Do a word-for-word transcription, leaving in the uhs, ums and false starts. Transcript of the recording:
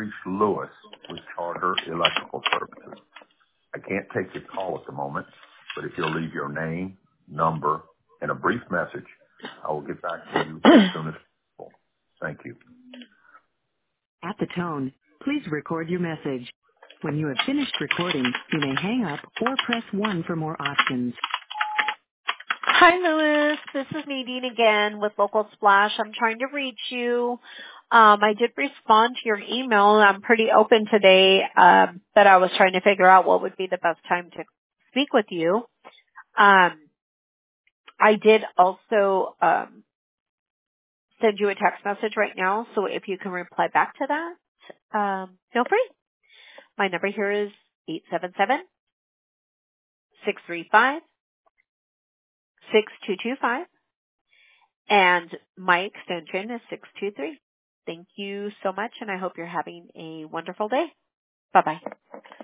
reached Lewis with Charter Electrical Services. I can't take your call at the moment, but if you'll leave your name, number, and a brief message, I will get back to you as soon as possible. Thank you. At the tone, please record your message. When you have finished recording, you may hang up or press one for more options. Hi, Lewis. This is Nadine again with Local Splash. I'm trying to reach you. Um, I did respond to your email. I'm pretty open today, um, but I was trying to figure out what would be the best time to speak with you. Um, I did also um, send you a text message right now, so if you can reply back to that, um, feel free. My number here is eight seven seven, six three five, six two two five, and my extension is six two three. Thank you so much, and I hope you're having a wonderful day. Bye-bye.